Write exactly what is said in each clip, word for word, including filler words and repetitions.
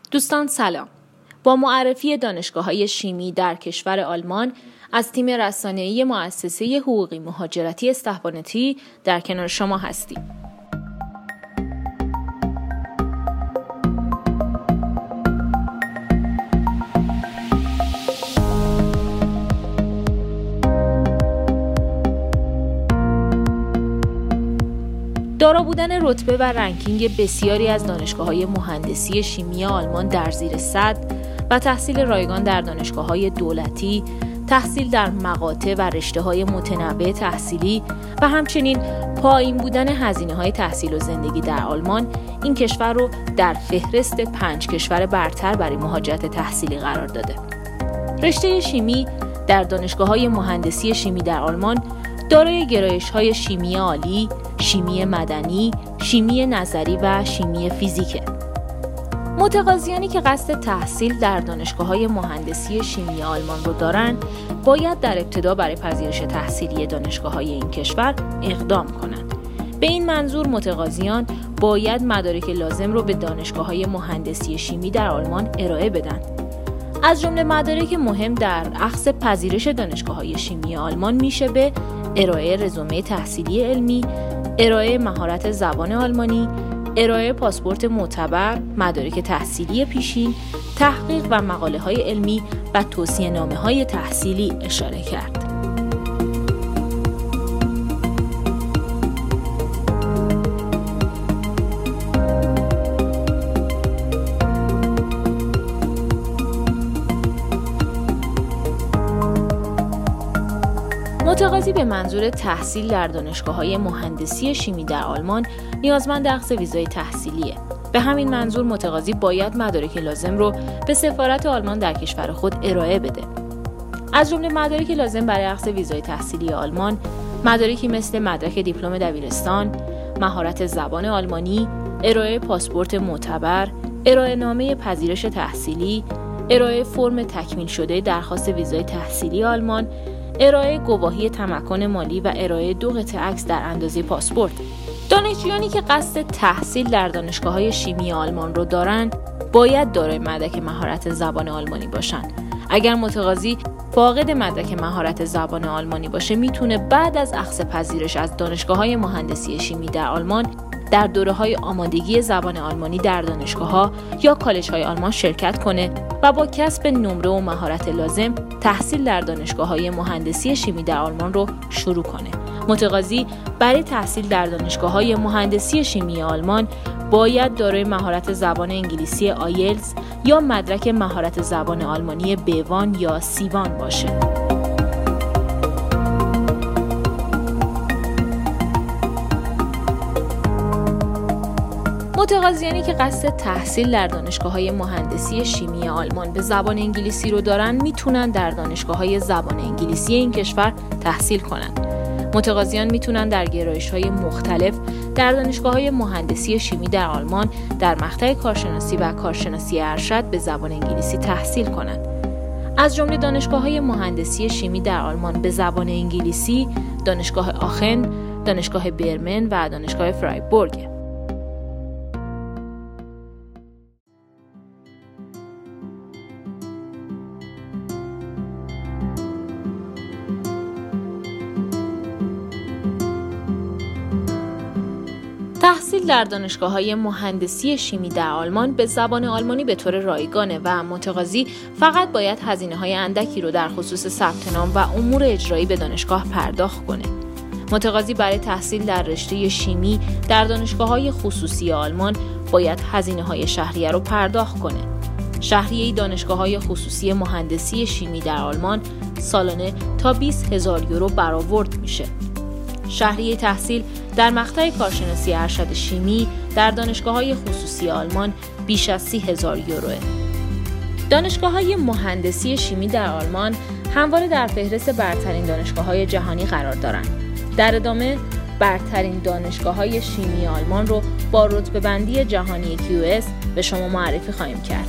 دوستان سلام. با معرفی دانشگاه‌های شیمی در کشور آلمان از تیم رسانه‌ای مؤسسه حقوقی مهاجرتی استحبانتی در کنار شما هستیم. دارا بودن رتبه و رنکینگ بسیاری از دانشگاه‌های مهندسی شیمی آلمان در زیر صد و تحصیل رایگان در دانشگاه‌های دولتی، تحصیل در مقاطع و رشته‌های متنوع تحصیلی و همچنین پایین بودن هزینه‌های تحصیل و زندگی در آلمان این کشور رو در فهرست پنج کشور برتر برای مهاجرت تحصیلی قرار داده. رشته شیمی در دانشگاه‌های مهندسی شیمی در آلمان دارای گرایش‌های شیمی عالی، شیمی مدنی، شیمی نظری و شیمی فیزیکه. متقاضیانی که قصد تحصیل در دانشگاه‌های مهندسی شیمی آلمان رو دارن، باید در ابتدا برای پذیرش تحصیلی دانشگاه‌های این کشور اقدام کنند. به این منظور متقاضیان باید مدارک لازم رو به دانشگاه‌های مهندسی شیمی در آلمان ارائه بدن. از جمله مدارک مهم در اخذ پذیرش دانشگاه‌های شیمی آلمان میشه به ارائه رزومه تحصیلی علمی، ارائه مهارت زبان آلمانی، ارائه پاسپورت معتبر، مدارک تحصیلی پیشین، تحقیق و مقاله‌های علمی و توصیه‌نامه‌های تحصیلی اشاره کرد. متقاضی به منظور تحصیل در دانشگاه‌های مهندسی شیمی در آلمان نیازمند اخذ ویزای تحصیلیه. به همین منظور متقاضی باید مدارک لازم رو به سفارت آلمان در کشور خود ارائه بده. از جمله مدارک لازم برای اخذ ویزای تحصیلی آلمان، مدارکی مثل مدرک دیپلم دبیرستان، مهارت زبان آلمانی، ارائه پاسپورت معتبر، ارائه نامه پذیرش تحصیلی، ارائه فرم تکمیل شده درخواست ویزای تحصیلی آلمان، ارائه گواهی تمکن مالی و ارائه دو قطعه عکس در اندازه پاسپورت. دانشجویانی که قصد تحصیل در دانشگاه‌های شیمی آلمان رو دارند، باید دارای مدرک مهارت زبان آلمانی باشند. اگر متقاضی فاقد مدرک مهارت زبان آلمانی باشه، میتونه بعد از اخذ پذیرش از دانشگاه‌های مهندسی شیمی در آلمان در دوره‌های آمادگی زبان آلمانی در دانشگاه‌ها یا کالج‌های آلمان شرکت کنه و با کسب نمره و مهارت لازم تحصیل در دانشگاه‌های مهندسی شیمی در آلمان رو شروع کنه. متقاضی برای تحصیل در دانشگاه‌های مهندسی شیمی آلمان باید دارای مهارت زبان انگلیسی آیلتس یا مدرک مهارت زبان آلمانی بی وان یا سی وان باشه. متقاضیانی که قصد تحصیل در دانشگاه‌های مهندسی شیمی آلمان به زبان انگلیسی رو دارن میتونن در دانشگاه‌های زبان انگلیسی این کشور تحصیل کنند. متقاضیان میتونن در گرایش‌های مختلف در دانشگاه‌های مهندسی شیمی در آلمان در مقطع کارشناسی و کارشناسی ارشد به زبان انگلیسی تحصیل کنند. از جمله دانشگاه‌های مهندسی شیمی در آلمان به زبان انگلیسی دانشگاه آخن، دانشگاه برمن و دانشگاه فرایبورگ. تحصیل در دانشگاه‌های مهندسی شیمی در آلمان به زبان آلمانی به طور رایگانه و متقاضی فقط باید هزینه‌های اندکی رو در خصوص ثبت نام و امور اجرایی به دانشگاه پرداخت کنه. متقاضی برای تحصیل در رشته شیمی در دانشگاه‌های خصوصی آلمان باید هزینه‌های شهریه رو پرداخت کنه. شهریه دانشگاه‌های خصوصی مهندسی شیمی در آلمان سالانه تا بیست هزار یورو برآورد میشه. شهریه تحصیل در مقطع کارشناسی ارشد شیمی در دانشگاه‌های خصوصی آلمان بیش از سی هزار یوروه. دانشگاه‌های مهندسی شیمی در آلمان همواره در فهرست برترین دانشگاه‌های جهانی قرار دارند. در ادامه برترین دانشگاه‌های شیمی آلمان رو با رتبه‌بندی جهانی کیو اس به شما معرفی خواهیم کرد.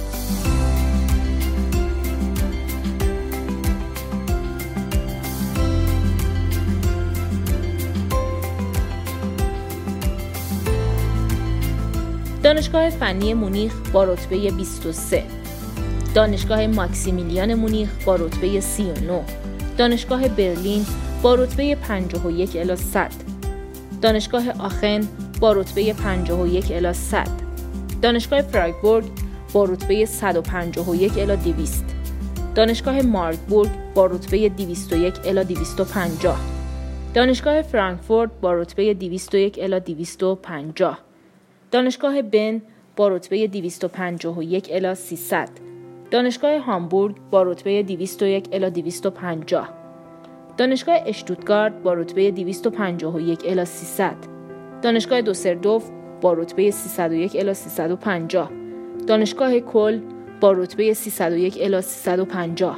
دانشگاه فنی مونیخ با رتبه بیست و سه، دانشگاه ماکسیمیلیان مونیخ با رتبه سی و نه، دانشگاه برلین با رتبه پنجاه و یک الی صد، دانشگاه آخن با رتبه پنجاه و یک الی صد، دانشگاه فرایبورگ با رتبه صد و پنجاه و یک الی دویست، دانشگاه ماربورگ با رتبه دویست و یک الی دویست و پنجاه، دانشگاه فرانکفورت با رتبه دویست و یک الی دویست و پنجاه، دانشگاه بن با رتبه دویست و پنجاه و یک الی سیصد، دانشگاه هامبورگ با رتبه دویست و یک الی دویست و پنجاه، دانشگاه اشتوتگارت با رتبه دویست و پنجاه و یک الی سیصد، دانشگاه دوسردورف با رتبه سیصد و یک الی سیصد و پنجاه، دانشگاه کل با رتبه سیصد و یک الی سیصد و پنجاه.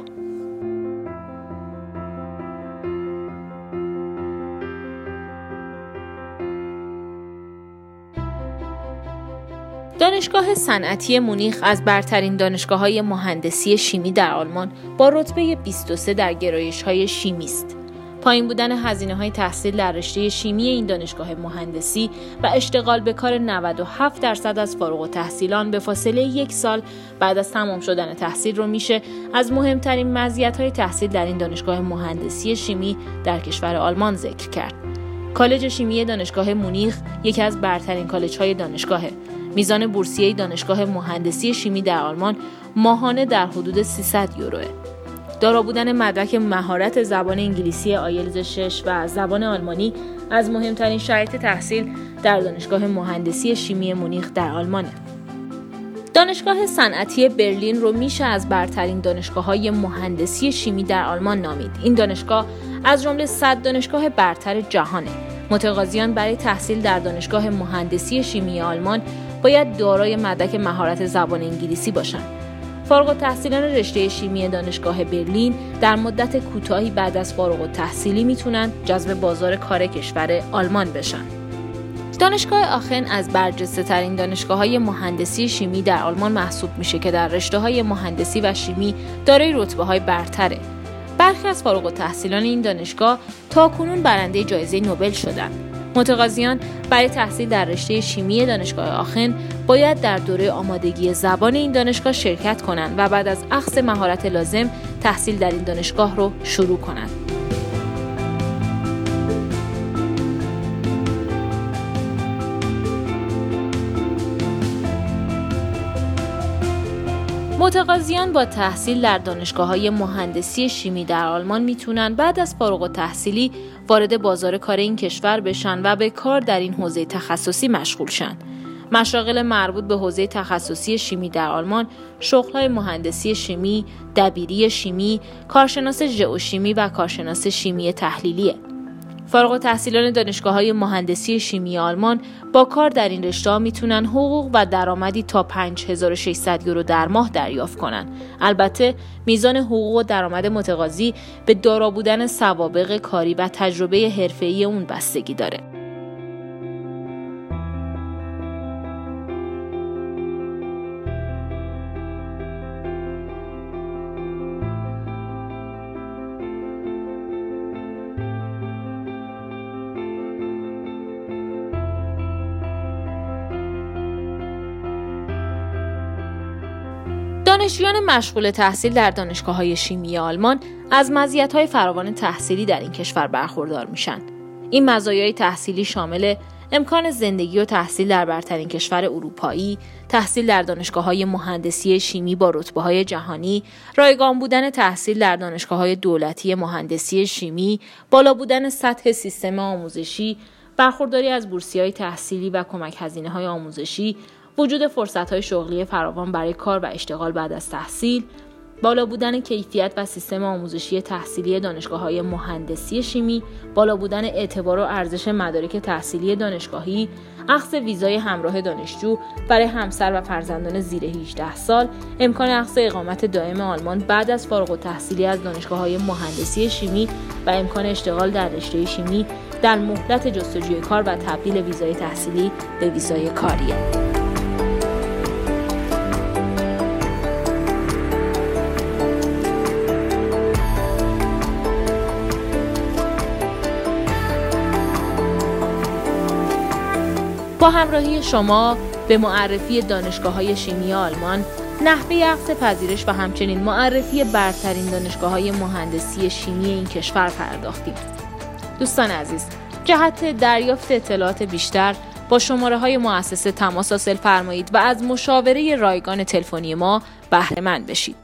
دانشگاه صنعتی مونیخ از برترین دانشگاه‌های مهندسی شیمی در آلمان با رتبه بیست و سه در گرایش‌های شیمی است. پایین بودن هزینه‌های تحصیل در رشته شیمی این دانشگاه مهندسی و اشتغال به کار نود و هفت درصد از فارغ التحصیلان به فاصله یک سال بعد از تمام شدن تحصیل رو میشه از مهمترین مزیت‌های تحصیل در این دانشگاه مهندسی شیمی در کشور آلمان ذکر کرد. کالج شیمی دانشگاه مونیخ یکی از برترین کالج‌های دانشگاهه. میزان بورسیه دانشگاه مهندسی شیمی در آلمان ماهانه در حدود سیصد یوروه. دارا بودن مدرک مهارت زبان انگلیسی آیلتس شش و زبان آلمانی از مهمترین شرایط تحصیل در دانشگاه مهندسی شیمی مونیخ در آلمانه. دانشگاه صنعتی برلین رو میشه از برترین دانشگاه‌های مهندسی شیمی در آلمان نامید. این دانشگاه از جمله صد دانشگاه برتر جهانه. متقاضیان برای تحصیل در دانشگاه مهندسی شیمی آلمان باید دارای مدرک مهارت زبان انگلیسی باشند. فارغ التحصیلان رشته شیمی دانشگاه برلین در مدت کوتاهی بعد از فارغ التحصیلی میتونن جذب بازار کار کشور آلمان بشن. دانشگاه آخن از برجسته ترین دانشگاه‌های مهندسی شیمی در آلمان محسوب میشه که در رشته‌های مهندسی و شیمی دارای رتبه‌های برتره. برخی از فارغ التحصیلان این دانشگاه تاکنون برنده جایزه نوبل شدند. متقاضیان برای تحصیل در رشته شیمی دانشگاه آخن باید در دوره آمادگی زبان این دانشگاه شرکت کنند و بعد از اخذ مهارت لازم تحصیل در این دانشگاه رو شروع کنند. متقاضیان با تحصیل در دانشگاه‌های مهندسی شیمی در آلمان میتونن بعد از فارغ التحصیلی وارد بازار کار این کشور بشن و به کار در این حوزه تخصصی مشغول شن. مشاغل مربوط به حوزه تخصصی شیمی در آلمان شغل‌های مهندسی شیمی، دبیری شیمی، کارشناس ژئوشیمی و کارشناس شیمی تحلیلیه. فارغ التحصیلان دانشگاه‌های مهندسی شیمی آلمان با کار در این رشته‌ها میتونن حقوق و درآمدی تا پنج هزار و ششصد یورو در ماه دریافت کنن. البته میزان حقوق و درآمد متقاضی به دارا بودن سوابق کاری و تجربه حرفه‌ای اون بستگی داره. دانشجویان مشغول تحصیل در دانشگاه‌های شیمی آلمان از مزیت‌های فراوان تحصیلی در این کشور برخوردار میشن. این مزایای تحصیلی شامل امکان زندگی و تحصیل در برترین کشور اروپایی، تحصیل در دانشگاه‌های مهندسی شیمی با رتبه‌های جهانی، رایگان بودن تحصیل در دانشگاه‌های دولتی مهندسی شیمی، بالا بودن سطح سیستم آموزشی، برخورداری از بورسیه‌های تحصیلی و کمک هزینه‌های آموزشی، وجود فرصت‌های شغلی فراوان برای کار و اشتغال بعد از تحصیل، بالا بودن کیفیت و سیستم آموزشی تحصیلی دانشگاه‌های مهندسی شیمی، بالا بودن اعتبار و ارزش مدارک تحصیلی دانشگاهی، اخذ ویزای همراه دانشجو برای همسر و فرزندان زیر هجده سال، امکان اخذ اقامت دائم آلمان بعد از فارغ التحصیلی از دانشگاه‌های مهندسی شیمی و امکان اشتغال در رشته شیمی در مهلت جستجوی کار و تبدیل ویزای تحصیلی به ویزای کاریه. با همراهی شما به معرفی دانشگاه‌های شیمی آلمان، نحوه اخذ پذیرش و همچنین معرفی برترین دانشگاه‌های مهندسی شیمی این کشور پرداختیم. دوستان عزیز، جهت دریافت اطلاعات بیشتر با شماره‌های مؤسسه تماس حاصل فرمایید و از مشاوره رایگان تلفنی ما بهره مند بشید.